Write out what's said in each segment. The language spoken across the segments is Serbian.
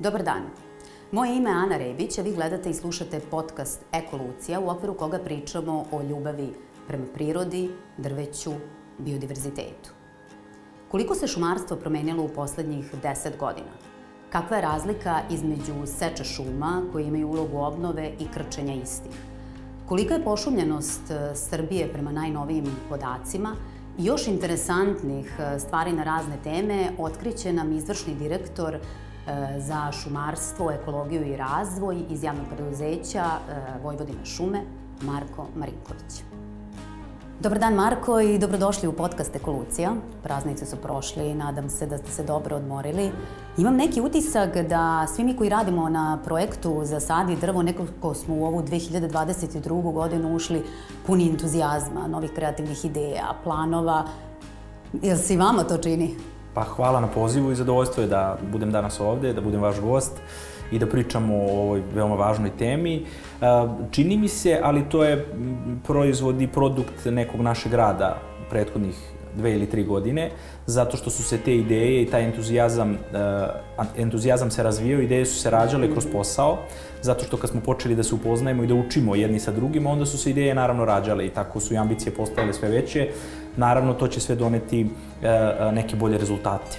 Dobar dan. Moje ime je Ana Rebić, a vi gledate i slušate podcast Ekolucija, u okviru koga pričamo o ljubavi prema prirodi, drveću, biodiverzitetu. Koliko se šumarstvo promenilo u poslednjih 10 godina? Kakva je razlika između seče šuma, koje imaju ulogu obnove, i krčenja istih? Kolika je pošumljenost Srbije prema najnovijim podacima? I još interesantnih stvari na razne teme otkriće nam izvršni direktor za šumarstvo, ekologiju i razvoj iz javnog preduzeća Vojvodina šume, Marko Marinković. Dobar dan, Marko, i dobrodošli u podcast Ekolucija. Praznici su prošli i nadam se da ste se dobro odmorili. Imam neki utisak da svi mi koji radimo na projektu za sad i drvo nekako smo u ovu 2022. godinu ušli puni entuzijazma, novih kreativnih ideja, planova. Jel se i vama to čini? Pa hvala na pozivu i zadovoljstvo je da budem danas ovde, da budem vaš gost i da pričamo o ovoj veoma važnoj temi. Čini mi se, ali to je proizvod i produkt nekog našeg rada prethodnih 2 ili 3 godine, zato što su se te ideje i taj entuzijazam se razvijao, ideje su se rađale kroz posao, zato što kad smo počeli da se upoznajemo i da učimo jedni sa drugima, onda su se ideje naravno rađale i tako su i ambicije postajale sve veće. Naravno, to će sve doneti neke bolje rezultate.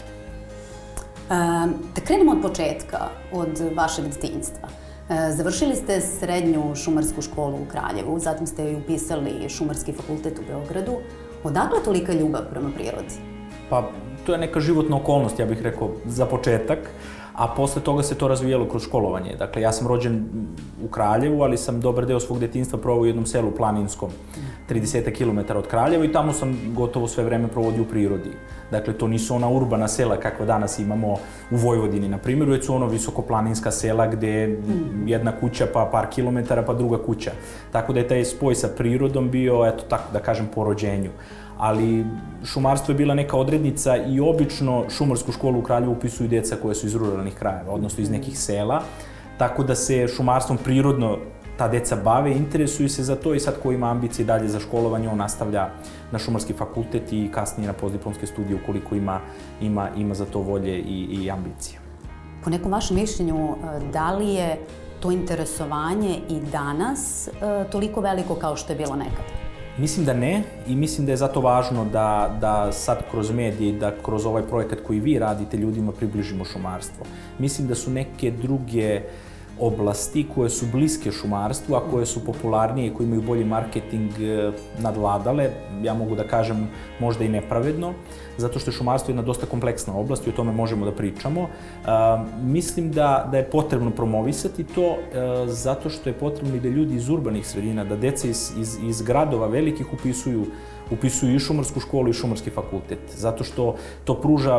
Da krenemo od početka, od vašeg detinjstva. Završili ste srednju šumarsku školu u Kraljevu, zatim ste i upisali Šumarski fakultet u Beogradu. Odakle tolika ljubav prema prirodi? Pa, to je neka životna okolnost, ja bih rekao, za početak, a posle toga se to razvijalo kroz školovanje. Dakle, ja sam rođen u Kraljevu, ali sam dobar deo svog detinjstva proveo u jednom selu planinskom, 30 km od Kraljeva, i tamo sam gotovo sve vreme provodio u prirodi. Dakle, to nisu ona urbana sela kakva danas imamo u Vojvodini, na primjer, već su ono visokoplaninska sela gde je jedna kuća pa par kilometara pa druga kuća. Tako da je taj spoj sa prirodom bio, eto tako da kažem, po rođenju. Ali šumarstvo je bila neka odrednica i obično šumarsku školu u Kraljevu upisuju deca koje su iz ruralnih krajeva, odnosno iz nekih sela, tako da se šumarstvom prirodno ta deca bave, interesuju se za to, i sad ko ima ambicije dalje za školovanje, on nastavlja na šumarski fakultet i kasnije na postdiplomske studije ukoliko ima za to volje i ambicije. Po nekom vašem mišljenju, da li je to interesovanje i danas toliko veliko kao što je bilo nekada? Mislim da ne, i mislim da je zato važno da sad kroz medije i da kroz ovaj projekat koji vi radite ljudima približimo šumarstvo. Mislim da su neke druge oblasti koje su bliske šumarstvu, a koje su popularnije i koje imaju bolji marketing nadvladale, ja mogu da kažem možda i nepravedno, zato što je šumarstvo jedna dosta kompleksna oblast i o tome možemo da pričamo. Mislim da je potrebno promovisati to, zato što je potrebno i da ljudi iz urbanih sredina, da deca iz gradova velikih upisuju i šumarsku školu i šumarski fakultet, zato što to pruža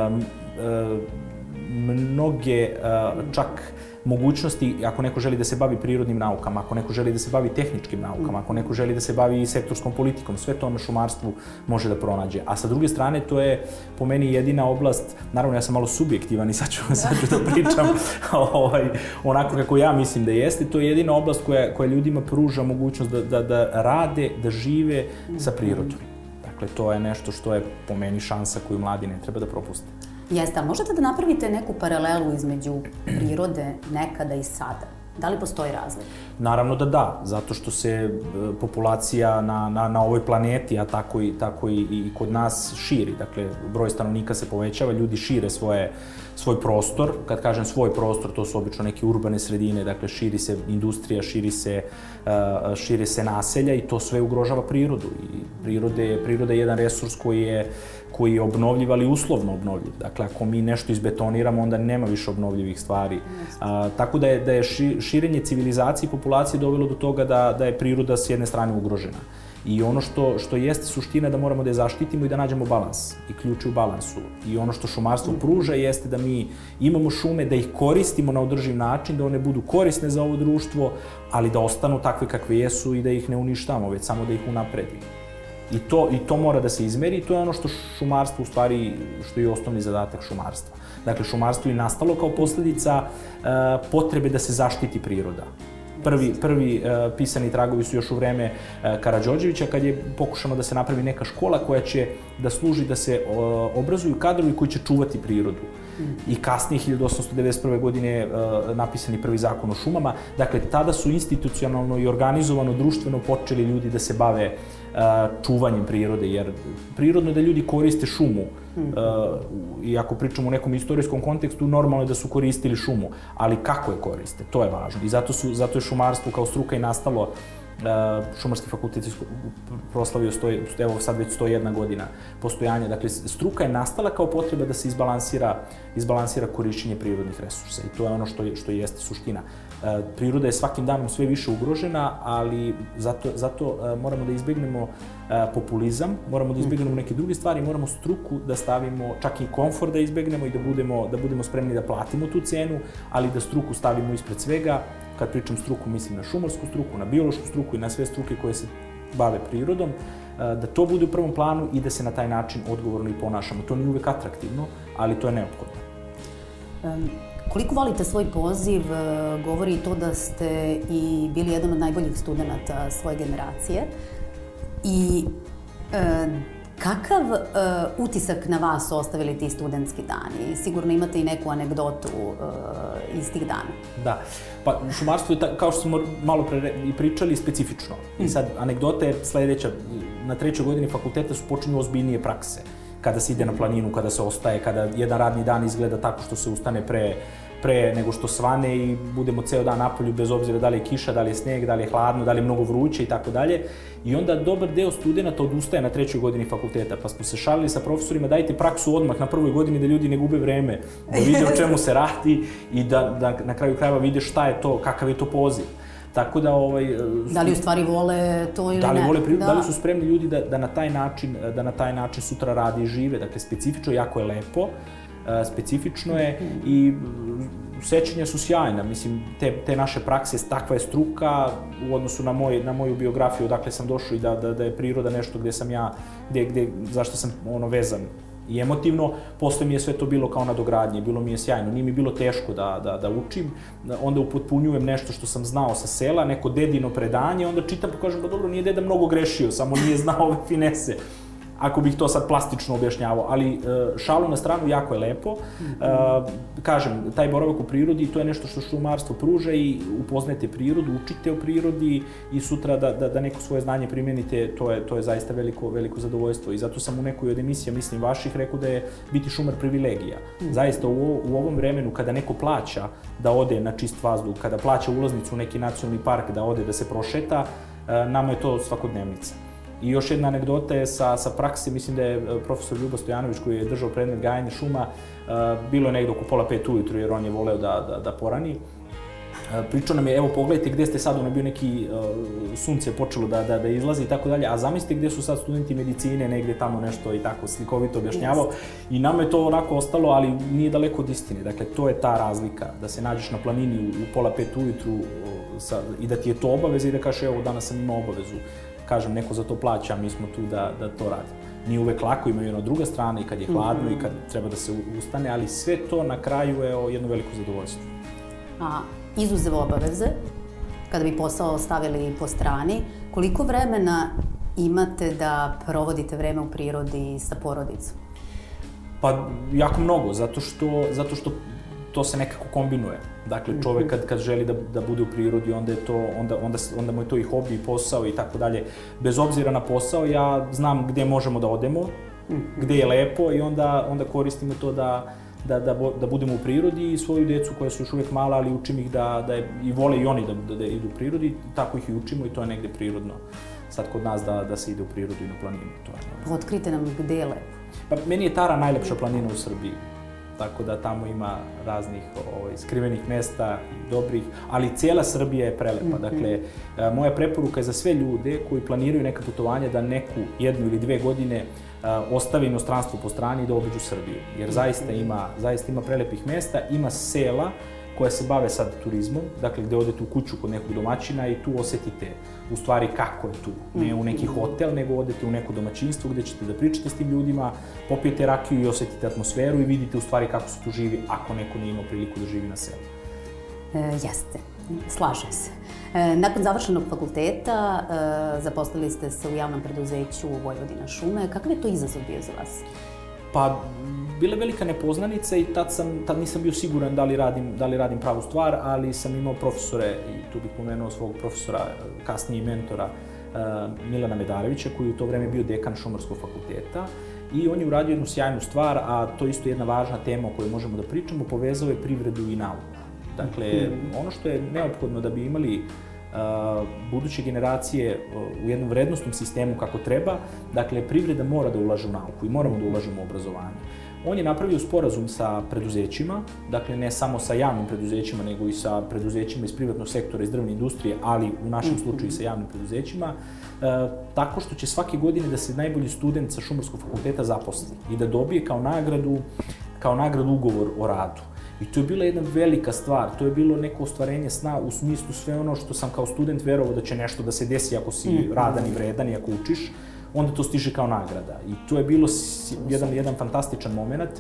mnoge čak mogućnosti ako neko želi da se bavi prirodnim naukama, ako neko želi da se bavi tehničkim naukama, ako neko želi da se bavi sektorskom politikom, sve to na šumarstvu može da pronađe. A sa druge strane, to je po meni jedina oblast, naravno ja sam malo subjektivan i sad ću da pričam onako kako ja mislim da jeste, to je jedina oblast koja ljudima pruža mogućnost da rade, da žive sa prirodom. Dakle, to je nešto što je po meni šansa koju mladi ne treba da propuste. Jeste, ali možete da napravite neku paralelu između prirode nekada i sada? Da li postoji razlika? Naravno da, zato što se populacija na ovoj planeti, a tako i kod nas, širi. Dakle, broj stanovnika se povećava, ljudi šire svoj prostor. Kad kažem svoj prostor, to su obično neke urbane sredine, dakle širi se industrija, šire se naselja, i to sve ugrožava prirodu. I priroda je jedan resurs koji je obnovljiv, ali uslovno obnovljiv. Dakle, ako mi nešto izbetoniramo, onda nema više obnovljivih stvari. Tako da je širenje civilizacije i populacije dovelo do toga da je priroda s jedne strane ugrožena. I ono što jeste suština, da moramo da je zaštitimo i da nađemo balans i ključ u balansu. I ono što šumarstvo pruža jeste da mi imamo šume, da ih koristimo na održiv način, da one budu korisne za ovo društvo, ali da ostanu takve kakve jesu i da ih ne uništavamo, već samo da ih unapredimo. I to mora da se izmeri, i to je ono što šumarstvo, u stvari, što je osnovni zadatak šumarstva. Dakle, šumarstvo je nastalo kao posledica potrebe da se zaštiti priroda. Prvi pisani tragovi su još u vreme Karađorđevića, kad je pokušano da se napravi neka škola koja će da služi da se obrazuju kadrovi koji će čuvati prirodu. I kasnije, 1891. godine, je napisan prvi zakon o šumama. Dakle, tada su institucionalno i organizovano, društveno počeli ljudi da se bave čuvanjem prirode, jer prirodno je da ljudi koriste šumu. I ako pričamo u nekom istorijskom kontekstu, normalno je da su koristili šumu, ali kako je koriste, to je važno. I zato je šumarstvo kao struka i nastalo. Šumarski fakultet proslavio, evo sad već 101 godina postojanja. Dakle, struka je nastala kao potreba da se izbalansira korišćenje prirodnih resursa i to je ono što jeste suština. Priroda je svakim danom sve više ugrožena, ali zato moramo da izbegnemo populizam, moramo da izbegnemo neke druge stvari, moramo struku da stavimo, čak i komfort da izbegnemo i da budemo spremni da platimo tu cenu, ali da struku stavimo ispred svega. Kad pričam struku, mislim na šumarsku struku, na biološku struku i na sve struke koje se bave prirodom, da to bude u prvom planu i da se na taj način odgovorno i ponašamo. To nije uvek atraktivno, ali to je neophodno. Koliko volite svoj poziv, govori i to da ste i bili jedan od najboljih studenta svoje generacije. I kakav utisak na vas su ostavili ti studentski dani? Sigurno imate i neku anegdotu iz tih dana. Da, pa šumarstvo je, kao što smo malo pre i pričali, specifično. I sad, anegdota je sledeća. Na 3. godini fakulteta su počinju ozbiljnije prakse. Kada se ide na planinu, kada se ostaje, kada jedan radni dan izgleda tako što se ustane pre nego što svane i budemo ceo dan napolju bez obzira da li je kiša, da li je sneg, da li je hladno, da li je mnogo vruće i tako dalje. I onda dobar deo studenta odustaje na 3. godini fakulteta, pa smo se šalili sa profesorima, dajte praksu odmah na 1. godini da ljudi ne gube vreme, da vide o čemu se radi i da na kraju krajeva vide šta je to, kakav je to poziv. Tako da da li u stvari vole to ili ne? Da li vole prirodu, da li su spremni ljudi da na taj način sutra rade i žive. Dakle, specifično, jako je lepo, specifično je i sećanja su sjajna. Mislim, te naše prakse, takva je struka u odnosu na moju biografiju, odakle sam došao i da je priroda nešto gde sam ja, zašto sam vezan i emotivno. Posle mi je sve to bilo kao nadogradnje, bilo mi je sjajno, nije mi bilo teško da učim, onda upotpunjujem nešto što sam znao sa sela, neko dedino predanje, onda čitam pa kažem, pa dobro, nije deda mnogo grešio, samo nije znao ove finese, ako bih to sad plastično objašnjavao, ali šalu na stranu, jako je lepo. Kažem, taj boravak u prirodi, to je nešto što šumarstvo pruža i upoznajete prirodu, učite o prirodi i sutra da neko svoje znanje primenite, to je zaista veliko zadovoljstvo. I zato sam u nekoj od emisija, mislim vaših, rekao da je biti šumar privilegija. Zaista u ovom vremenu kada neko plaća da ode na čist vazduh, kada plaća ulaznicu u neki nacionalni park da ode da se prošeta, nama je to svakodnevnica. I još jedna anegdota je sa prakse, mislim da je profesor Ljubo Stojanović koji je držao predmet gajanje šuma, bilo je negdje oko 4:30 ujutru jer on je voleo da porani. Pričao nam je, evo pogledajte gde ste sad, ono je bio neki sunce počelo da izlazi i tako dalje, a zamislite gde su sad studenti medicine, negde tamo nešto i tako slikovito objašnjavao. I nama je to onako ostalo, ali nije daleko od istine. Dakle, to je ta razlika, da se nađeš na planini u 4:30 ujutru i da ti je to obaveza i da kažeš, evo danas sam imao obavezu. Kažem, neko za to plaća, a mi smo tu da to radimo. Nije uvek lako, ima i ona druga strana i kad je hladno i kad treba da se ustane, ali sve to na kraju je jedno veliko zadovoljstvo. A izuzev obaveze, kada bi posao stavili po strani, koliko vremena imate da provodite vreme u prirodi sa porodicom? Pa jako mnogo, zato što to se nekako kombinuje. Dakle, čovek kad želi da bude u prirodi, onda mu je to i hobi, i posao i tako dalje. Bez obzira na posao, ja znam gde možemo da odemo, gde je lepo i onda koristimo to da budemo u prirodi i svoju decu koja su još uvek mala, ali učim ih i vole i oni da idu u prirodi, tako ih i učimo i to je negde prirodno. Sad kod nas da se ide u prirodu i na planinu. Otkrite nam gde je lepo. Pa meni je Tara najlepša planina u Srbiji. Tako da tamo ima raznih skrivenih mesta i dobrih, ali cijela Srbija je prelepa. Dakle, moja preporuka je za sve ljude koji planiraju neka putovanja da neku 1 ili 2 godine ostave inostranstvo po strani i da obiđu Srbiju. Jer zaista ima prelepih mesta, ima sela koje se bave sad turizmom, dakle gde odete u kuću kod nekog domaćina i tu osetite u stvari kako je tu. Ne u neki hotel, nego odete u neko domaćinstvo gde ćete da pričate s tim ljudima, popijete rakiju i osetite atmosferu i vidite u stvari kako se tu živi ako neko nije imao priliku da živi na selu. Jeste. Slažem se. Nakon završenog fakulteta zaposlili ste se u javnom preduzeću Vojvodina šume. Kakav je to izazov bio za vas? Pa, bila je velika nepoznanica i tad nisam bio siguran da li radim pravu stvar, ali sam imao profesore, i tu bih pomenuo svog profesora, kasnije mentora, Milana Medarevića, koji je u to vreme bio dekan Šumarskog fakulteta, i on je uradio jednu sjajnu stvar, a to je isto jedna važna tema o kojoj možemo da pričamo, povezao je privredu i nauku. Dakle, ono što je neophodno da bi imali buduće generacije u jednom vrednostnom sistemu kako treba, dakle, privreda mora da ulaže u nauku i moramo da ulažemo u obrazovanje. On je napravio sporazum sa preduzećima, dakle, ne samo sa javnim preduzećima, nego i sa preduzećima iz privatnog sektora, iz drvne industrije, ali u našem slučaju i sa javnim preduzećima, tako što će svake godine da se najbolji student sa Šumarskog fakulteta zaposli i da dobije kao nagradu ugovor o radu. I to je bila jedna velika stvar, to je bilo neko ostvarenje sna u smislu sve ono što sam kao student verovao da će nešto da se desi ako si radan i vredan i ako učiš, onda to stiže kao nagrada. I to je bilo jedan fantastičan moment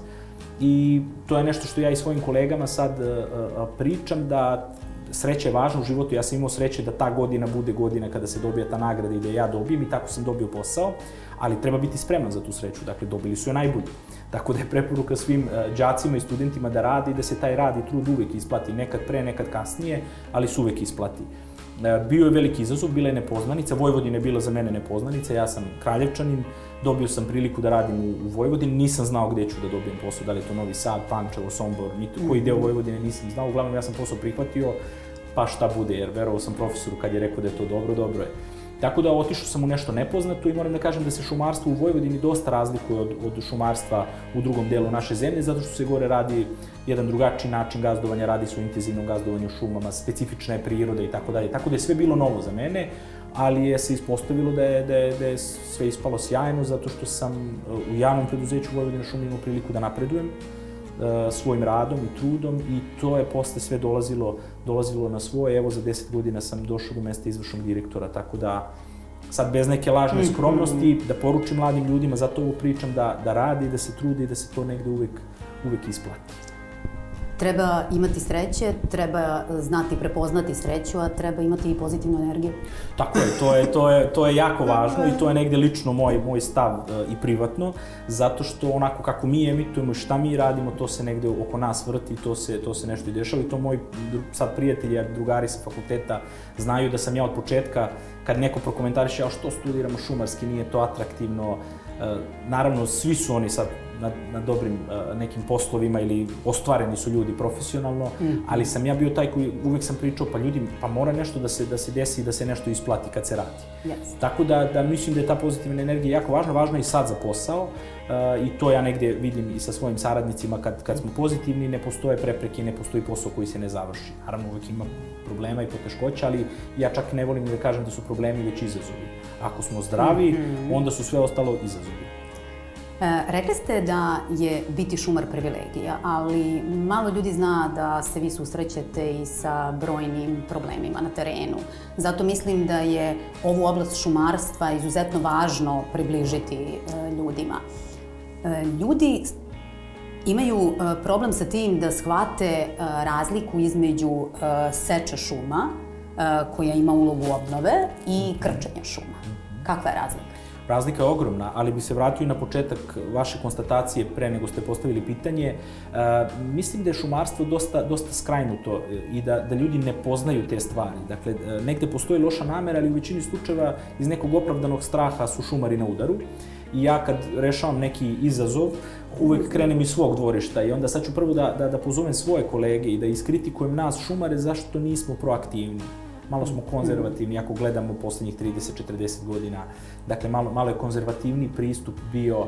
i to je nešto što ja i svojim kolegama sad pričam, da sreća je važna u životu. Ja sam imao sreće da ta godina bude godina kada se dobija ta nagrada i da ja dobijem, i tako sam dobio posao, ali treba biti spreman za tu sreću. Dakle, dobili su je najbolji. Tako da je preporuka svim đacima i studentima da radi i da se taj rad i trud uvek isplati, nekad pre, nekad kasnije, ali se uvek isplati. Bio je veliki izazov, bila je nepoznanica, Vojvodina je bila za mene nepoznanica, ja sam Kraljevčanin, dobio sam priliku da radim u Vojvodini, nisam znao gde ću da dobijem posao, da li je to Novi Sad, Pančevo, Sombor, koji deo Vojvodine nisam znao, uglavnom ja sam posao prihvatio, pa šta bude, jer verovao sam profesoru kad je rekao da je to dobro, dobro je. Tako da otišao sam u nešto nepoznato i moram da kažem da se šumarstvo u Vojvodini dosta razlikuje od šumarstva u drugom delu naše zemlje, zato što se gore radi jedan drugačiji način gazdovanja, radi se o intenzivnom gazdovanju šumama, specifična je priroda i tako dalje. Tako da je sve bilo novo za mene, ali je se ispostavilo da je sve ispalo sjajno, zato što sam u javnom preduzeću Vojvodina šume imao priliku da napredujem svojim radom i trudom, i to je posle sve dolazilo na svoje. Evo, za 10 godina sam došao do mesta izvršnog direktora, tako da sad bez neke lažne skromnosti da poručim mladim ljudima, zato ovo pričam, da radi, da se trudi i da se to negde uvek isplati. Treba imati sreće, treba znati prepoznati sreću, a treba imati i pozitivnu energiju. Tako je, to je jako važno i to je negde lično moj stav i privatno, zato što onako kako mi emitujemo i šta mi radimo, to se negde oko nas vrti, to se nešto i dešava, i to moji sad prijatelji, drugari sa fakulteta znaju da sam ja od početka, kad neko prokomentariše, a što studiramo šumarski, nije to atraktivno, naravno svi su oni sad na dobrim nekim poslovima ili ostvareni su ljudi profesionalno, ali sam ja bio taj koji uvek sam pričao, pa ljudi, pa mora nešto da se desi i da se nešto isplati kad se radi. Tako da mislim da je ta pozitivna energija jako važna, važna i sad za posao, i to ja negde vidim i sa svojim saradnicima, kad smo pozitivni, ne postoje prepreke, ne postoji posao koji se ne završi. Naravno, uvek ima problema i poteškoća, ali ja čak ne volim da kažem da su problemi već izazovi. Ako smo zdravi, onda su sve ostalo izazovi. Rekli ste da je biti šumar privilegija, ali malo ljudi zna da se vi susrećete i sa brojnim problemima na terenu. Zato mislim da je ovu oblast šumarstva izuzetno važno približiti ljudima. Ljudi imaju problem sa tim da shvate razliku između seče šuma, koja ima ulogu obnove, i krčenja šuma. Kakva je razlika? Razlika je ogromna, ali bi se vratio i na početak vaše konstatacije pre nego ste postavili pitanje. Mislim da je šumarstvo dosta skrajnuto i da ljudi ne poznaju te stvari. Dakle, negde postoji loša namera, ali u većini slučajeva iz nekog opravdanog straha su šumari na udaru. I ja kad rešavam neki izazov, uvek krenem iz svog dvorišta, i onda sad ću prvo da pozovem svoje kolege i da iskritikujem nas šumare zašto nismo proaktivni. Malo smo konzervativni, ako gledamo poslednjih 30-40 godina. Dakle, malo je konzervativni pristup bio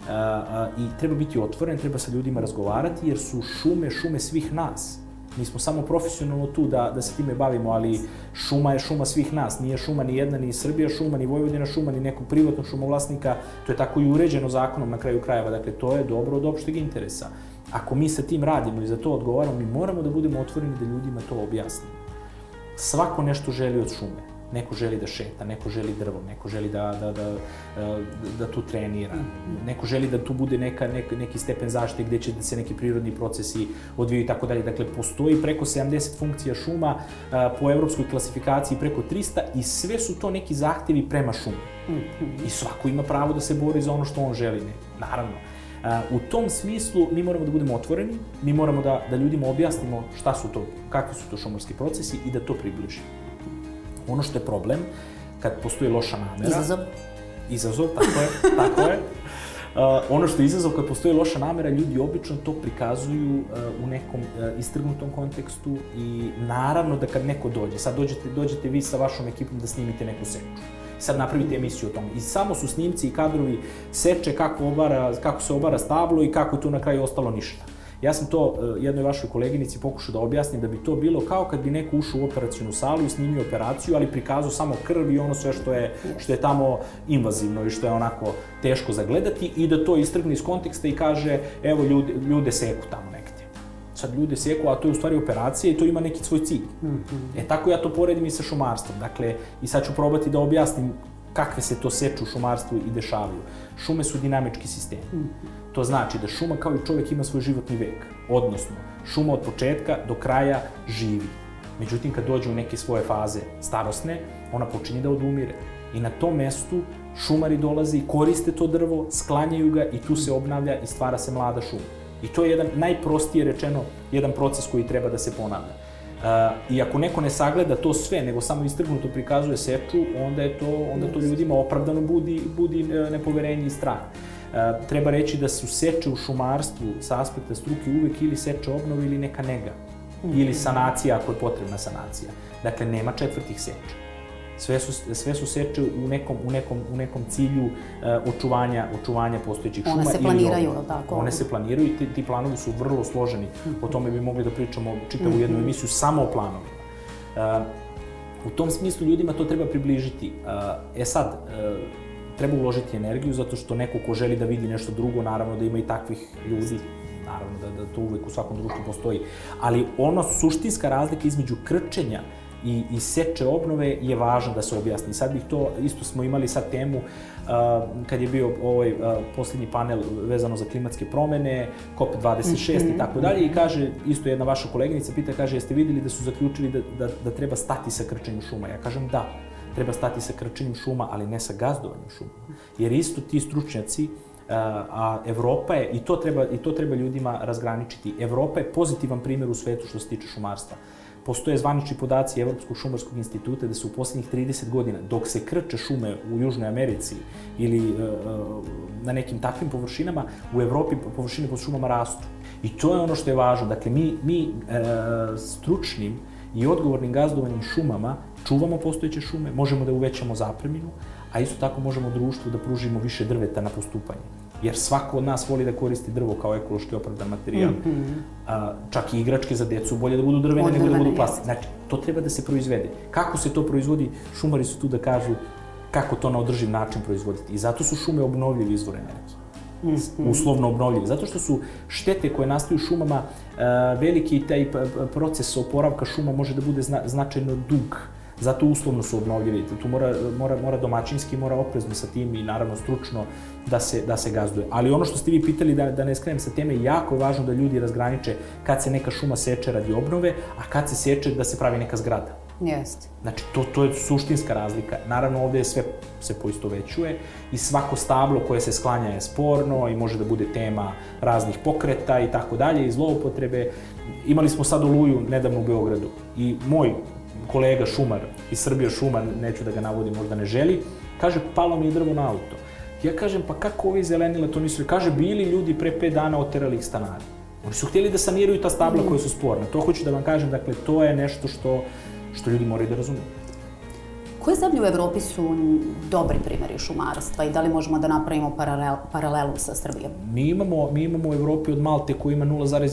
i treba biti otvoren, treba sa ljudima razgovarati, jer su šume svih nas. Mi smo samo profesionalno tu da se time bavimo, ali šuma je šuma svih nas. Nije šuma ni jedna, ni Srbija šuma, ni Vojvodina šuma, ni nekog privatnog šumovlasnika. To je tako i uređeno zakonom na kraju krajeva. Dakle, to je dobro od opšteg interesa. Ako mi sa tim radimo i za to odgovaramo, mi moramo da budemo otvoreni da ljudima to objasnimo. Svako nešto želi od šume. Neko želi da šeta, neko želi drvo, neko želi da tu trenira, neko želi da tu bude neki stepen zaštite gde će da se neki prirodni procesi odvijaju i tako dalje. Dakle, postoji preko 70 funkcija šuma po evropskoj klasifikaciji, preko 300 i sve su to neki zahtevi prema šumi. I svako ima pravo da se bori za ono što on želi, naravno. U tom smislu mi moramo da budemo otvoreni, mi moramo da ljudima objasnimo šta su to, kakvi su to šumarski procesi i da to približimo. Ono što je problem, kad postoji loša namera... Izazov, tako je. Ono što je izazov, kad postoji loša namera, ljudi obično to prikazuju u nekom istrgnutom kontekstu i naravno da kad neko dođe, sad dođete vi sa vašom ekipom da snimite neku seču. Sad napravite emisiju o tome. I samo su snimci i kadrovi seče kako se obara stablo i kako je tu na kraju ostalo ništa. Ja sam to jednoj vašoj koleginici pokušao da objasnim da bi to bilo kao kad bi neko ušao u operacionu salu i snimio operaciju, ali prikazao samo krv i ono sve što je tamo invazivno i što je onako teško zagledati i da to istrgne iz konteksta i kaže evo ljude seku tamo negdje. Sad ljude seku, a to je u stvari operacija i to ima neki svoj cilj. Tako ja to poredim i sa šumarstvom. Dakle, i sad ću probati da objasnim kakve se to seče u šumarstvu i dešavaju. Šume su dinamički sistemi. To znači da šuma kao i čovjek ima svoj životni vek. Odnosno, šuma od početka do kraja živi. Međutim, kad dođe u neke svoje faze starosne, ona počinje da odumire. I na tom mestu šumari dolaze i koriste to drvo, sklanjaju ga i tu se obnavlja i stvara se mlada šuma. I to je jedan, najprostije rečeno, jedan proces koji treba da se ponavlja. I ako neko ne sagleda to sve, nego samo istrgnuto prikazuje seču, onda to ljudima opravdano budi nepoverenje i strah. Treba reći da su seče u šumarstvu sa aspekta struke uvek ili seče obnove ili neka nega. Ili sanacija ako je potrebna sanacija. Dakle, nema četvrtih seča. Sve su seče u nekom cilju očuvanja postojećih šuma. One se planiraju, tako? One se planiraju i ti planovi su vrlo složeni. O tome bi mogli da pričamo čitavu jednu emisiju samo o planovima. U tom smislu ljudima to treba približiti. Sad, treba uložiti energiju zato što neko ko želi da vidi nešto drugo, naravno da ima i takvih ljudi, naravno da to uvek u svakom društvu postoji. Ali ono suštinska razlika između krčenja i seče obnove je važno da se objasni. Sad bih to, isto smo imali sad temu kad je bio ovaj posljednji panel vezano za klimatske promene, COP26 i tako dalje i kaže, isto jedna vaša koleginica pita, kaže, jeste vidjeli da su zaključili da treba stati sa krčenjem šuma? Ja kažem da, treba stati sa krčenjem šuma, ali ne sa gazdovanjem šuma. Jer isto ti stručnjaci, a Evropa je, i to treba ljudima razgraničiti, Evropa je pozitivan primjer u svetu što se tiče šumarstva. Postoje zvanični podaci Evropskog šumarskog instituta da su u posljednjih 30 godina, dok se krče šume u Južnoj Americi ili na nekim takvim površinama, u Evropi površine pod šumama rastu. I to je ono što je važno. Dakle, mi stručnim i odgovornim gazdovanjem šumama čuvamo postojeće šume, možemo da uvećamo zapreminu, a isto tako možemo društvu da pružimo više drveta na postupanje. Jer svako od nas voli da koristi drvo kao ekološki opravdan materijal. Čak i igračke za decu bolje da budu drvene nego da budu plastične. Znači, to treba da se proizvede. Kako se to proizvodi? Šumari su tu da kažu kako to na održiv način proizvoditi. I zato su šume obnovljivi izvor energije. Uslovno obnovljivi. Zato što su štete koje nastaju šumama veliki i taj proces oporavka šuma može da bude značajno dug. Zato uslovno su obnovljivi. Tu mora domaćinski, mora oprezno sa tim i naravno stručno da se gazduje. Ali ono što ste vi pitali, da ne skrenem sa teme, jako je važno da ljudi razgraniče kad se neka šuma seče radi obnove, a kad se seče da se pravi neka zgrada. Jeste. Znači, to je suštinska razlika. Naravno, ovde sve se poistovećuje i svako stablo koje se sklanja je sporno i može da bude tema raznih pokreta i tako dalje i zloupotrebe. Imali smo sad Oluju nedavno u Beogradu i moj kolega šumar iz Srbije šuma, neću da ga navodim, možda ne želi, kaže, palo mi je drvo na auto. Ja kažem, pa kako ovi zelenila to nisu? Kaže, bili ljudi pre 5 dana oterali ih stanari. Oni su htjeli da saniraju ta stabla koja su sporna. To hoću da vam kažem, dakle, to je nešto što ljudi moraju da razumiju. Koje zemlje u Evropi su dobri primjeri šumarstva i da li možemo da napravimo paralelu sa Srbijom? Mi imamo u Evropi od Malte koji ima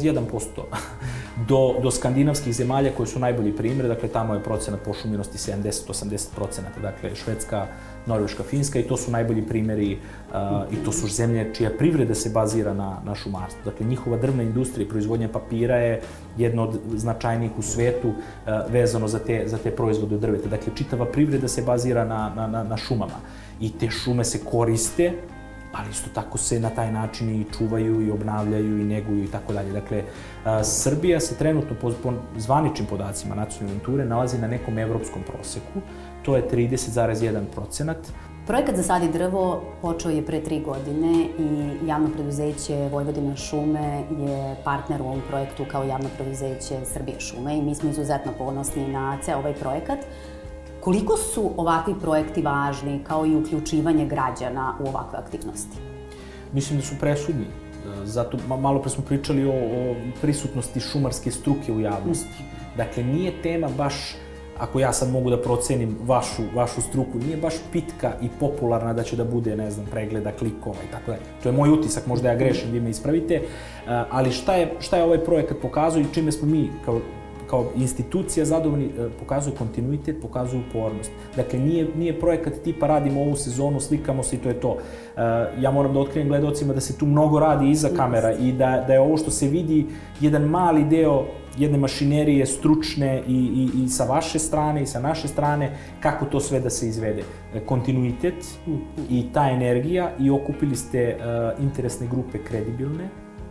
0,1% do skandinavskih zemalja koji su najbolji primjeri, dakle tamo je procenat pošumljenosti 70-80%, dakle Švedska, Norveška, Finska i to su najbolji primjeri i to su zemlje čija privreda se bazira na šumarstvu. Dakle, njihova drvna industrija i proizvodnja papira je jedna od značajnijih u svetu vezano za te proizvode od drveta. Dakle, čitava privreda se bazira na šumama i te šume se koriste, ali isto tako se na taj način i čuvaju i obnavljaju i neguju i tako dalje. Dakle, Srbija se trenutno po zvaničnim podacima nacionalne inventure nalazi na nekom evropskom proseku, to je 30,1%. Projekat Zasadi drvo počeo je pre 3 godine i javno preduzeće Vojvodina šume je partner u ovom projektu kao javno preduzeće Srbije šume i mi smo izuzetno ponosni na ceo ovaj projekat. Koliko su ovakvi projekti važni, kao i uključivanje građana u ovakve aktivnosti? Mislim da su presudni. Zato malo pre smo pričali o prisutnosti šumarske struke u javnosti. Dakle, nije tema baš, ako ja sad mogu da procenim vašu struku, nije baš pitka i popularna da će da bude, ne znam, pregleda, klikova i tako dalje. To je moj utisak, možda ja grešim, vi me ispravite, ali šta je ovaj projekat pokazuje i čime smo mi kao institucija zadovoljni, pokazuje kontinuitet, pokazuje upornost. Dakle, nije projekat tipa radimo ovu sezonu, slikamo se i to je to. Ja moram da otkrijem gledocima da se tu mnogo radi iza kamera i da je ovo što se vidi jedan mali deo jedne mašinerije stručne i sa vaše strane i sa naše strane, kako to sve da se izvede. Kontinuitet i ta energija i okupili ste interesne grupe kredibilne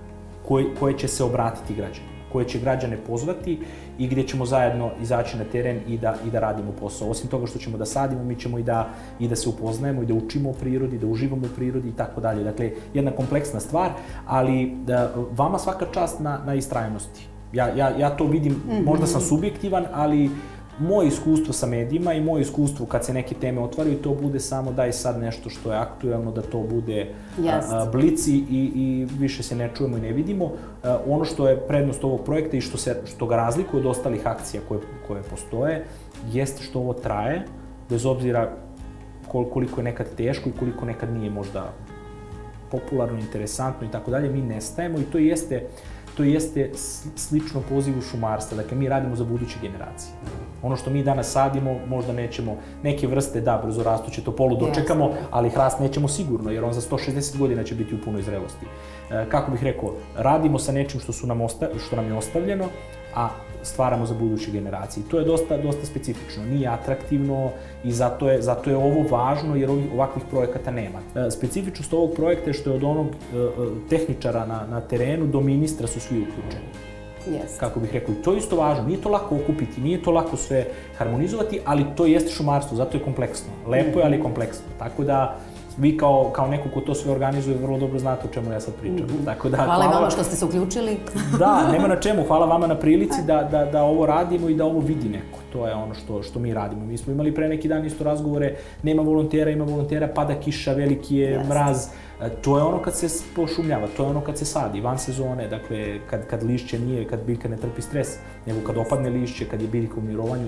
koje će se obratiti građanima, koje će građane pozvati i gdje ćemo zajedno izaći na teren i da radimo posao. Osim toga što ćemo da sadimo, mi ćemo i da se upoznajemo i da učimo o prirodi, da uživamo u prirodi i tako dalje. Dakle, jedna kompleksna stvar, ali vama svaka čast na istrajnosti. Ja to vidim, možda sam subjektivan, ali moje iskustvo sa medijima i moje iskustvo kad se neke teme otvaraju, to bude samo daj sad nešto što je aktuelno, da to bude blici i više se ne čujemo i ne vidimo. Ono što je prednost ovog projekta i što ga razlikuje od ostalih akcija koje postoje, jeste što ovo traje, bez obzira koliko je nekad teško i koliko nekad nije možda popularno, interesantno i tako dalje, mi nestajemo i to jeste slično pozivu šumarstva. Dakle, mi radimo za buduće generacije. Ono što mi danas sadimo, možda nećemo, neke vrste, brzo rastuće topolu dočekamo, ali hrast nećemo sigurno, jer on za 160 godina će biti u punoj zrelosti. Kako bih rekao, radimo sa nečim što nam je ostavljeno, a stvaramo za buduće generacije. To je dosta specifično, nije atraktivno i zato je ovo važno jer ovakvih projekata nema. Specifičnost ovog projekta je što je od onog tehničara na terenu do ministra su svi uključeni. Kako bih rekao, i to je isto važno, nije to lako okupiti, nije to lako sve harmonizovati, ali to jeste šumarstvo, zato je kompleksno. Lepo je, ali kompleksno. Tako da vi kao neko ko to sve organizuje vrlo dobro znate o čemu ja sad pričam. Hvala i vama što ste se uključili. Da, nema na čemu. Hvala vama na prilici da ovo radimo i da ovo vidi neko. To je ono što mi radimo. Mi smo imali pre neki dan isto razgovore, nema volontera, ima volontera, pada kiša, veliki je mraz. To je ono kad se pošumljava, to je ono kad se sadi, van sezone, dakle, kad lišće nije, kad biljka ne trpi stres, nego kad opadne lišće, kad je biljka u mirovanju,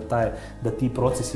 da ti procesi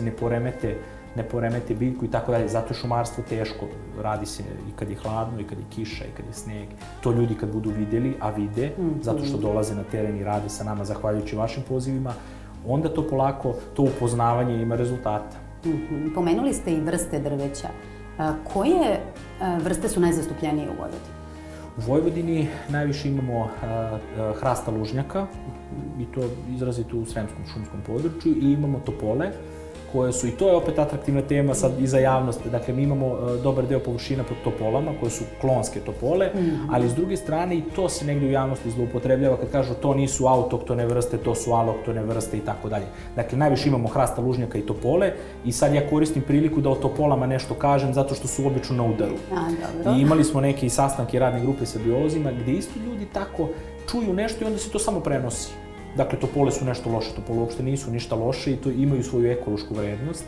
ne poremete biljku i tako dalje. Zato je šumarstvo teško. Radi se i kad je hladno, i kad je kiša, i kad je sneg. To ljudi kad budu vidjeli, a vide, zato što dolaze na teren i rade sa nama zahvaljujući vašim pozivima, onda to polako, to upoznavanje ima rezultata. Pomenuli ste i vrste drveća. Koje vrste su najzastupljenije u Vojvodini? U Vojvodini najviše imamo hrasta lužnjaka, i to izrazito u sremskom šumskom području, i imamo topole, koje su, i to je opet atraktivna tema sad i za javnost, dakle mi imamo dobar deo površina pod topolama, koje su klonske topole, ali s druge strane i to se negdje u javnosti zloupotrebljava kad kažu to nisu autoktone vrste, to su aloktone vrste i tako dalje. Dakle, najviše imamo hrasta lužnjaka i topole i sad ja koristim priliku da o topolama nešto kažem zato što su obično na udaru. I imali smo neke sastanke radne grupe sa biolozima gdje isto ljudi tako čuju nešto i onda se to samo prenosi. Dakle, topole su nešto loše, topole uopšte nisu ništa loše i to imaju svoju ekološku vrednost.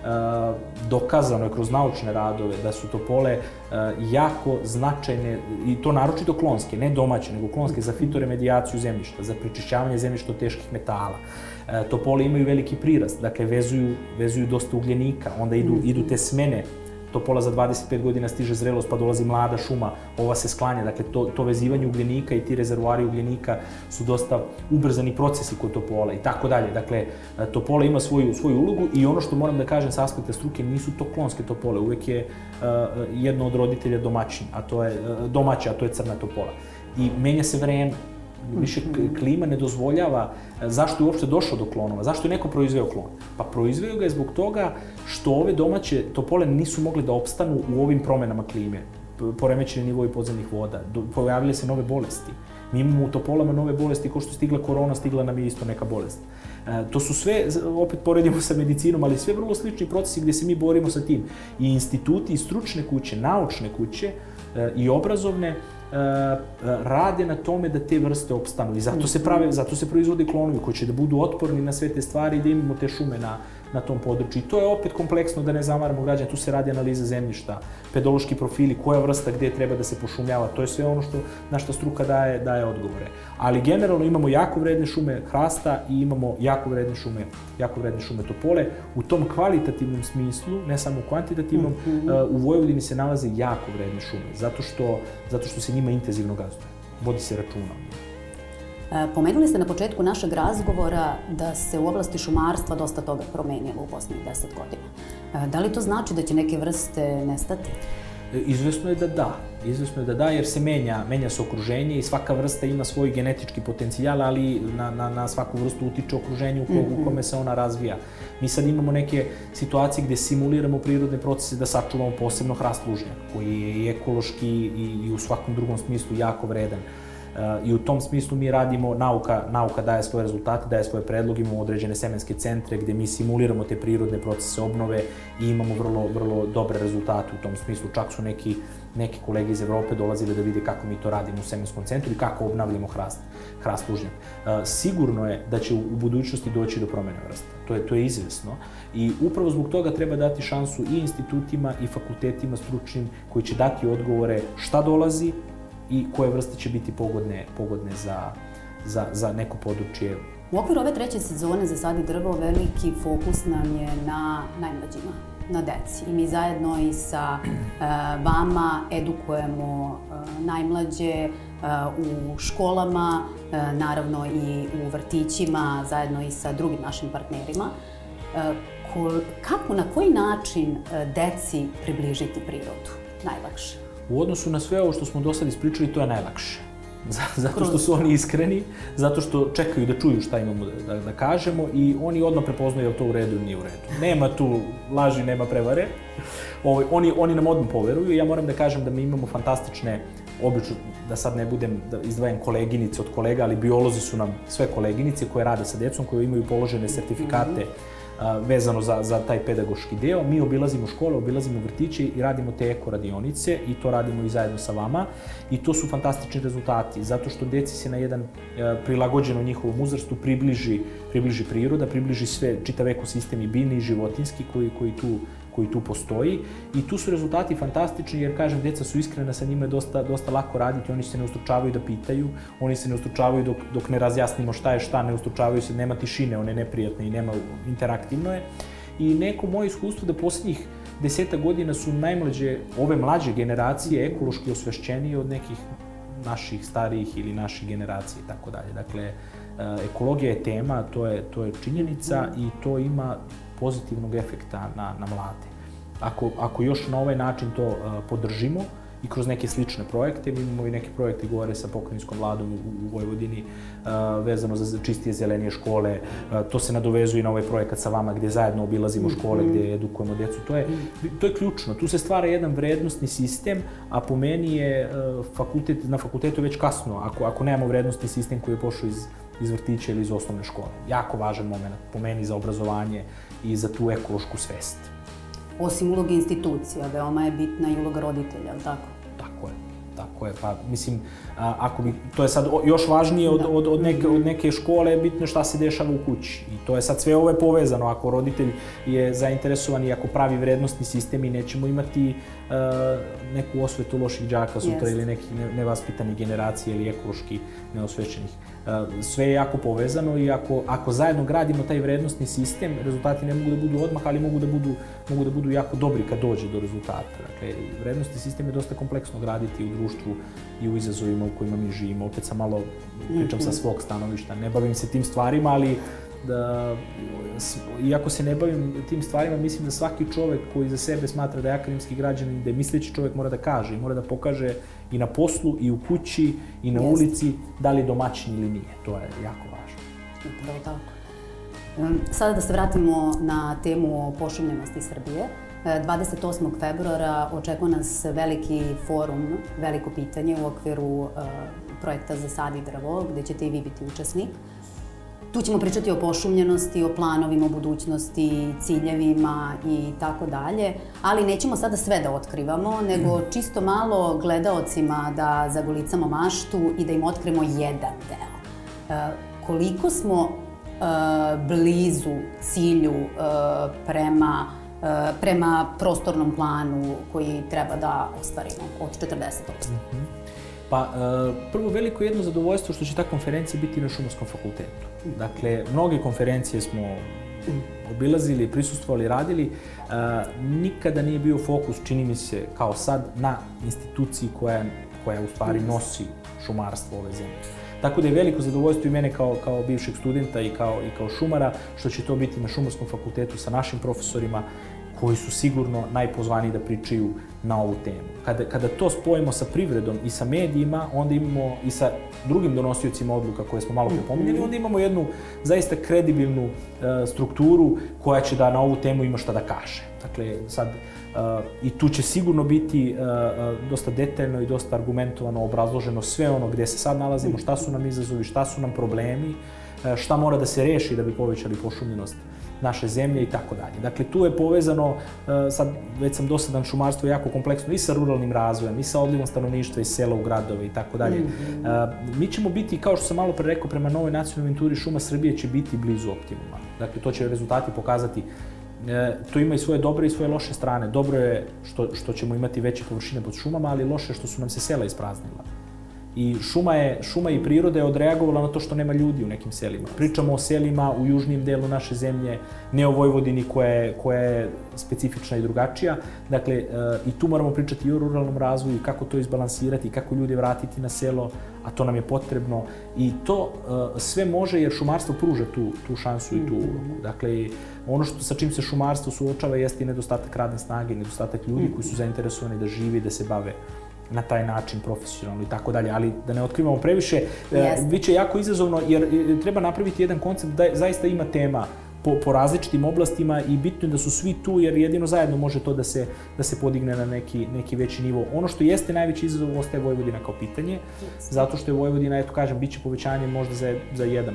Dokazano je kroz naučne radove da su topole jako značajne, i to naročito klonske, ne domaće, nego klonske za fitoremedijaciju zemljišta, za prečišćavanje zemljišta od teških metala. Topole imaju veliki prirast, dakle vezuju dosta ugljenika, onda idu te smene Topola za 25 godina stiže zrelost pa dolazi mlada šuma, ova se sklanja. Dakle, to vezivanje ugljenika i ti rezervoari ugljenika su dosta ubrzani procesi kod topola i tako dalje. Dakle, topola ima svoju ulogu i ono što moram da kažem sa aspekta struke, nisu to klonske topole, uvek je jedno od roditelja domaća, a to je crna topola. I menja se vreme. Više klima ne dozvoljava. Zašto je uopšte došlo do klonova? Zašto je neko proizveo klon? Pa proizveo ga je zbog toga što ove domaće topole nisu mogle da opstanu u ovim promenama klime. Poremećeni nivoi podzemnih voda, pojavile se nove bolesti. Mi imamo u topolama nove bolesti, kao što je stigla korona, stigla nam je isto neka bolest. To su sve, opet poredimo sa medicinom, ali sve vrlo slični procesi gde se mi borimo sa tim. I instituti, i stručne kuće, naučne kuće i obrazovne rade na tome da te vrste opstanu i zato se proizvode klonovi koji će da budu otporni na sve te stvari i da imamo te šume na tom području. I to je opet kompleksno, da ne zamaramo građane, tu se radi analiza zemljišta, pedološki profili, koja vrsta gde treba da se pošumljava, to je sve ono na što struka daje odgovore. Ali generalno imamo jako vredne šume hrasta i imamo jako vredne šume topole. U tom kvalitativnom smislu, ne samo u kvantitativnom, u Vojvodini se nalaze jako vredne šume, zato što se njima intenzivno gazduje. Vodi se računa. Pomenuli ste na početku našeg razgovora da se u oblasti šumarstva dosta toga promenilo u poslednjih 10 godina. Da li to znači da će neke vrste nestati? Izvesno je da da, jer se menja se okruženje i svaka vrsta ima svoj genetički potencijal, ali na svaku vrstu utiče okruženje u kome se ona razvija. Mi sad imamo neke situacije gde simuliramo prirodne procese da sačuvamo posebno hrast lužnjak, koji je i ekološki i u svakom drugom smislu jako vredan. I u tom smislu mi radimo, nauka daje svoje rezultate, daje svoje predloge, imamo određene semenske centre gde mi simuliramo te prirodne procese obnove i imamo vrlo dobre rezultate u tom smislu. Čak su neki kolege iz Evrope dolazili da vide kako mi to radimo u semenskom centru i kako obnavljamo hrast lužnjak. Sigurno je da će u budućnosti doći do promene vrsta, to je izvesno i upravo zbog toga treba dati šansu i institutima i fakultetima stručnim koji će dati odgovore šta dolazi i koje vrste će biti pogodne za neko područje. U okviru ove treće sezone za Sadi drvo veliki fokus nam je na najmlađima, na deci. I mi zajedno i sa vama edukujemo najmlađe u školama, naravno i u vrtićima, zajedno i sa drugim našim partnerima. Kako, na koji način deci približiti prirodu najlakše? U odnosu na sve ovo što smo do sad ispričali, to je najlakše. Zato što su oni iskreni, zato što čekaju da čuju šta imamo da kažemo i oni odmah prepoznaju je li to u redu ili nije u redu. Nema tu laži, nema prevare. Oni nam odmah poveruju i ja moram da kažem da mi imamo fantastične, obično, da sad ne budem da izdvajam koleginice od kolega, ali biolozi su nam sve koleginice koje rade sa decom, koje imaju položene sertifikate vezano za taj pedagoški deo. Mi obilazimo škole, obilazimo vrtiće i radimo te eko radionice i to radimo i zajedno sa vama i to su fantastični rezultati zato što deci se na jedan prilagođeno njihovom uzrastu približi priroda, približi sve čitav ekosistem i biljni i životinjski koji tu postoji i tu su rezultati fantastični jer, kažem, deca su iskrena, sa njima je dosta lako raditi, oni se ne ustručavaju da pitaju, oni se ne ustručavaju dok ne razjasnimo šta je šta, ne ustručavaju se, nema tišine, one neprijatne i nema interaktivno je. I neko moje iskustvo da poslednjih 10 godina su ove mlađe generacije ekološki osvešćenije od nekih naših starijih ili naših generacija i tako dalje. Dakle, ekologija je tema, to je činjenica i to ima pozitivnog efekta na mlade. Ako još na ovaj način to podržimo i kroz neke slične projekte, mi imamo i neke projekte gore sa pokrajinskom vladom u Vojvodini vezano za čistije zelenije škole, to se nadovezuje i na ovaj projekat sa vama gde zajedno obilazimo škole, gde edukujemo decu, to je ključno. Tu se stvara jedan vrednostni sistem, a po meni je na fakultetu već kasno, ako nemamo vrednostni sistem koji je pošao iz vrtića ili iz osnovne škole. Jako važan moment po meni za obrazovanje i za tu ekološku svest. Osim uloge institucija, veoma je bitna i uloga roditelja, ali tako? Tako je, pa mislim, ako bi, to je sad još važnije od neke škole, bitno šta se dešava u kući. I to je sad sve ovo je povezano, ako roditelj je zainteresovan i ako pravi vrednostni sistem i nećemo imati neku osvetu loših đaka sutra ili nekih nevaspitanih generacija ili ekološki neosvećenih. Sve je jako povezano i ako zajedno gradimo taj vrednostni sistem, rezultati ne mogu da budu odmah, ali mogu da budu jako dobri kad dođe do rezultata. Dakle, vrednostni sistem je dosta kompleksno graditi u društvu i u izazovima u kojima mi živimo. Opet sam malo pričam sa svog stanovišta, ne bavim se tim stvarima, ali iako se ne bavim tim stvarima, mislim da svaki čovek koji za sebe smatra da je akademski građanin, da je misleći čovek mora da kaže i mora da pokaže i na poslu, i u kući, i na ulici, da li je domaćin ili nije. To je jako važno. Upravo tako. Sada da se vratimo na temu pošumljenosti Srbije. 28. februara očekuje nas veliki forum, veliko pitanje u okviru projekta Zasadi drvo, gde ćete i vi biti učesnik. Tu ćemo pričati o pošumljenosti, o planovima, o budućnosti, ciljevima i tako dalje, ali nećemo sada sve da otkrivamo, nego čisto malo gledaocima da zagolicamo maštu i da im otkrijemo jedan deo. Koliko smo blizu cilju prema prostornom planu koji treba da ostvarimo od 40%? Pa, prvo veliko jedno zadovoljstvo što će ta konferencija biti na Šumarskom fakultetu. Dakle, mnoge konferencije smo obilazili, prisustvovali, radili. Nikada nije bio fokus, čini mi se, kao sad, na instituciji koja u stvari nosi šumarstvo ove zemlje. Tako da je veliko zadovoljstvo i mene kao bivšeg studenta i kao šumara, što će to biti na Šumarskom fakultetu sa našim profesorima, koji su sigurno najpozvaniji da pričaju na ovu temu. Kada to spojimo sa privredom i sa medijima, onda imamo i sa drugim donosiocima odluka koje smo malo pominjali, onda imamo jednu zaista kredibilnu strukturu koja će da na ovu temu ima šta da kaže. Dakle, sad, i tu će sigurno biti dosta detaljno i dosta argumentovano obrazloženo sve ono gde se sad nalazimo, šta su nam izazovi, šta su nam problemi, šta mora da se reši da bi povećali pošumljenost naše zemlje i tako dalje. Dakle, tu je povezano, sad već sam dosadan, šumarstvo je jako kompleksno i sa ruralnim razvojem, i sa odlivom stanovništva iz sela u gradove i tako dalje. Mi ćemo biti, kao što sam malo pre rekao, prema novoj nacionalnoj inventuri Šuma Srbije će biti blizu optimuma. Dakle, to će rezultati pokazati. To ima i svoje dobre i svoje loše strane. Dobro je što ćemo imati veće površine pod šumama, ali loše je što su nam se sela ispraznila. I šuma i priroda je odreagovala na to što nema ljudi u nekim selima. Pričamo o selima u južnijem delu naše zemlje, ne o Vojvodini koja je specifična i drugačija. Dakle, i tu moramo pričati i o ruralnom razvoju, kako to izbalansirati, kako ljude vratiti na selo, a to nam je potrebno. I to sve može jer šumarstvo pruža tu šansu i tu ulogu. Dakle, ono sa čim se šumarstvo suočava jeste i nedostatak radne snage, nedostatak ljudi koji su zainteresovani da žive i da se bave na taj način, profesionalno i tako dalje, ali da ne otkrivamo previše, biće jako izazovno jer treba napraviti jedan koncept da zaista ima tema po različitim oblastima i bitno je da su svi tu jer jedino zajedno može to da se podigne na neki veći nivo. Ono što jeste najveći izazov ostaje Vojvodina kao pitanje, zato što je Vojvodina, eto kažem, bit će povećanje možda za 1%,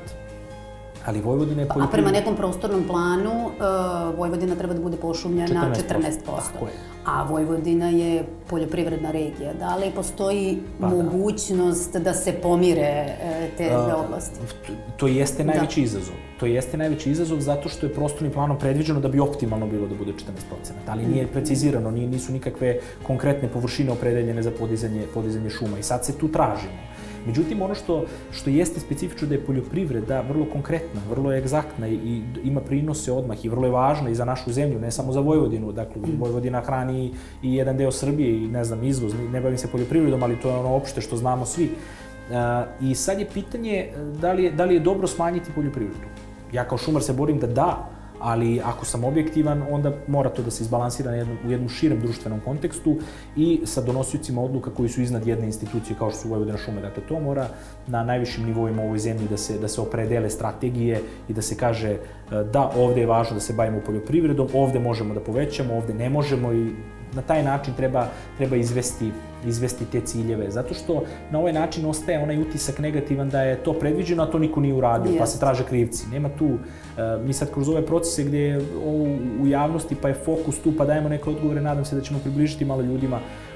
ali Vojvodina je poljoprivredna. A prema nekom prostornom planu Vojvodina treba da bude pošumljena 14%. Tako je. A Vojvodina je poljoprivredna regija. Da li postoji mogućnost da se pomire te dve oblasti? To jeste najveći izazov. To jeste najveći izazov zato što je prostornim planom predviđeno da bi optimalno bilo da bude 14%. Ali nije precizirano, nisu nikakve konkretne površine opredeljene za podizanje šuma i sad se tu tražimo. Međutim, ono što jeste specifično da je poljoprivreda vrlo konkretna, vrlo je egzaktna i ima prinose odmah i vrlo je važna i za našu zemlju, ne samo za Vojvodinu. Dakle, Vojvodina hrani i jedan deo Srbije i, ne znam, izvoz. Ne bavim se poljoprivredom, ali to je ono opšte što znamo svi. I sad je pitanje da li je dobro smanjiti poljoprivredu. Ja kao šumar se borim da, ali ako sam objektivan, onda mora to da se izbalansira u jednom širem društvenom kontekstu i sa donosiocima odluka koji su iznad jedne institucije kao što su Vojvodina šume. Dakle, to mora na najvišim nivoima u ovoj zemlji da se opredele strategije i da se kaže da ovde je važno da se bavimo poljoprivredom, ovde možemo da povećamo, ovde ne možemo i na taj način treba izvesti te ciljeve. Zato što na ovaj način ostaje onaj utisak negativan da je to predviđeno, a to niko nije uradio, pa se traže krivci. Nema tu, mi sad kroz ove procese gde je ovo u javnosti pa je fokus tu, pa dajemo neke odgovore, nadam se da ćemo približiti malo ljudima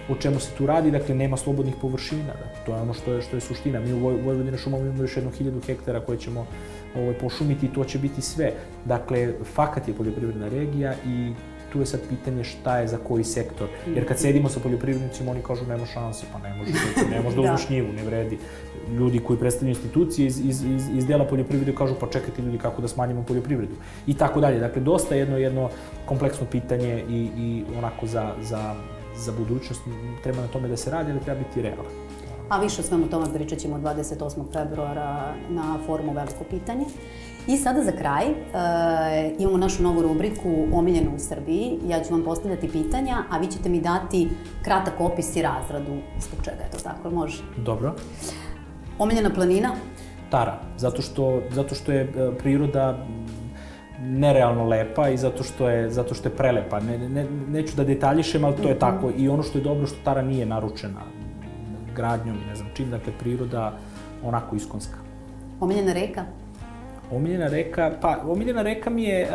o čemu se tu radi, dakle nema slobodnih površina, to je ono što je suština. Mi u Vojvodini šumama imamo još 1000 hektara koje ćemo pošumiti i to će biti sve. Dakle, fakat je poljoprivredna regija i tu je sad pitanje šta je za koji sektor. Jer kad sedimo sa poljoprivrednicima, oni kažu nema šanse, pa ne možeš da uzmeš njivu, ne vredi. Ljudi koji predstavljaju institucije iz dela poljoprivrede kažu pa čekajte ljudi kako da smanjimo poljoprivredu. I tako dalje. Dakle, dosta jedno kompleksno pitanje i onako za budućnost treba na tome da se radi, ali treba biti realan. A više o svemu tome pričat ćemo 28. februara na forumu Veliko pitanje. I sada za kraj imamo našu novu rubriku Omiljeno u Srbiji. Ja ću vam postavljati pitanja, a vi ćete mi dati kratak opis i razradu zbog čega je to tako, može? Dobro. Omiljena planina? Tara, zato što je priroda nerealno lepa i zato što je prelepa. Neću da detaljišem, ali to je tako. I ono što je dobro što Tara nije naručena gradnjom i ne znam čim, dakle priroda onako iskonska. Omiljena reka? Omiljena reka mi je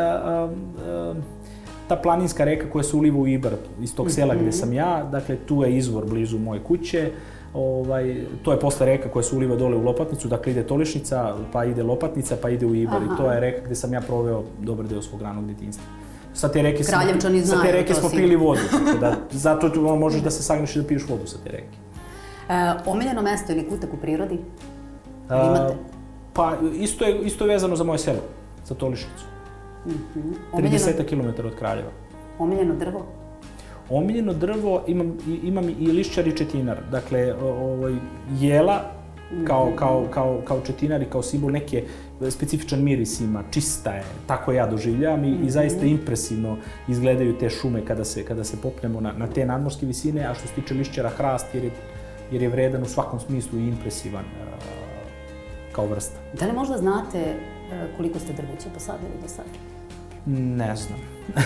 ta planinska reka koja se uliva u Ibar iz tog sela gde sam ja, dakle tu je izvor blizu moje kuće. To je posle reka koja se uliva dole u Lopatnicu, dakle ide Tolišnica, pa ide Lopatnica, pa ide u Ibar i to je reka gde sam ja proveo dobar deo svog ranog detinjstva. Sa te reke smo pili vodu, zato možeš da se sagneš i da piješ vodu sa te reke. Omiljeno mesto ili kutak u prirodi? Imate? Pa isto je vezano za moje selo, za Tolišnicu. 30 km od Kraljeva. Omiljeno drvo? Omiljeno drvo imam i lišćar i četinar. Dakle, jela kao četinar i kao simbol neke specifičan miris ima, čista je, tako ja doživljavam i zaista impresivno izgledaju te šume kada se popnemo na te nadmorske visine, a što se tiče lišćara hrast jer je vredan u svakom smislu i impresivan kao vrsta. Da li možda znate koliko ste drveća posadili do sada? Ne znam.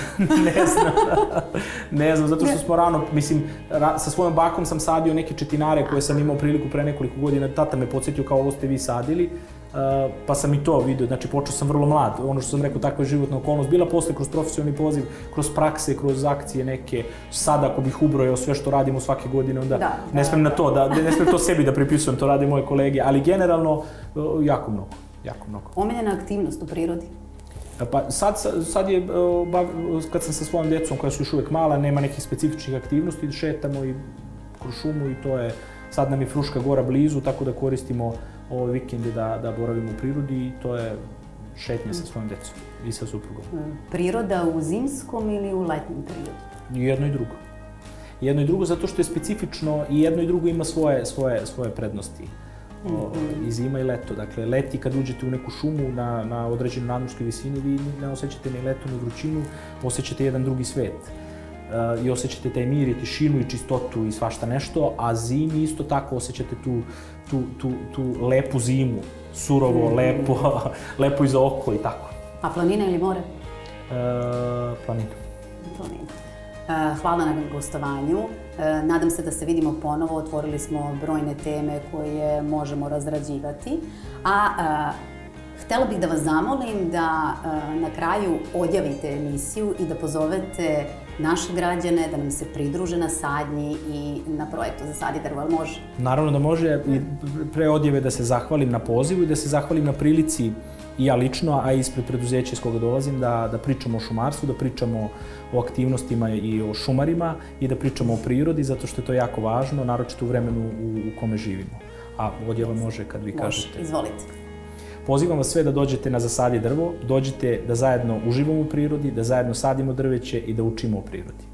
Ne znam, zato što smo rano, mislim, sa svojom bakom sam sadio neke četinare koje sam imao priliku pre nekoliko godina, tata me podsjetio kao ovo ste vi sadili, pa sam i to vidio, znači počeo sam vrlo mlad, ono što sam rekao, takva je životna okolnost, bila posle kroz profesionalni poziv, kroz prakse, kroz akcije neke, sada ako bih ubrojao sve što radimo svake godine, onda ne smem to sebi da pripisujem, to rade moje kolege, ali generalno jako mnogo. Omiljena aktivnost u prirodi? Pa sad je, kad sam sa svojom djecom koja su još uvijek mala, nema nekih specifičnih aktivnosti, šetamo i kroz šumu i to je, sad nam je Fruška gora blizu, tako da koristimo ove vikende da boravimo u prirodi i to je šetnja sa svojom djecom i sa suprugom. Priroda u zimskom ili u letnjem periodu? I jedno i drugo. Jedno i drugo zato što je specifično i jedno i drugo ima svoje prednosti. I zima i leto. Dakle, leti kad uđete u neku šumu na određenoj nadmorskoj visini, vi ne osjećate ni leto ni vrućinu, osjećate jedan drugi svet. I osjećate taj mir i tišinu i čistotu i svašta nešto, a zimi isto tako osjećate tu lepu zimu, surovo, lepo i za oko i tako. A planina ili more? Planina. Hvala na gostovanju. Nadam se da se vidimo ponovo. Otvorili smo brojne teme koje možemo razrađivati. Htela bih da vas zamolim da na kraju odjavite emisiju i da pozovete naše građane da nam se pridruže na sadnji i na projektu za Sadi drvo. Ali može? Naravno da može. Pre odjave da se zahvalim na pozivu i da se zahvalim na prilici i ja lično, a ispred preduzeća iz koga dolazim, da pričamo o šumarstvu, da pričamo o aktivnostima i o šumarima i da pričamo o prirodi, zato što je to jako važno, naročito u vremenu u kome živimo. A odjava može kad vi kažete. Može, izvolite. Pozivam vas sve da dođete na Zasadi drvo, dođite da zajedno uživamo u prirodi, da zajedno sadimo drveće i da učimo o prirodi.